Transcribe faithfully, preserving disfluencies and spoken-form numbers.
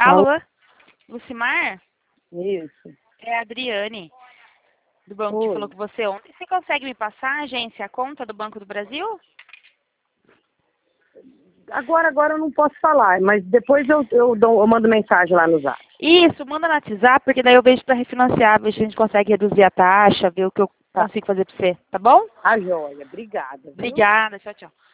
Alô? Lucimar? Isso. É a Adriane, do banco que Oi. falou com você ontem. Você consegue me passar, agência, a conta do Banco do Brasil? Agora, agora eu não posso falar, mas depois eu, eu, dou, eu mando mensagem lá no Zap. Isso, manda no WhatsApp, porque daí eu vejo para refinanciar, ver se a gente consegue reduzir a taxa, ver o que eu Tá. consigo fazer para você, tá bom? A joia. Obrigada, viu? Obrigada, tchau, tchau.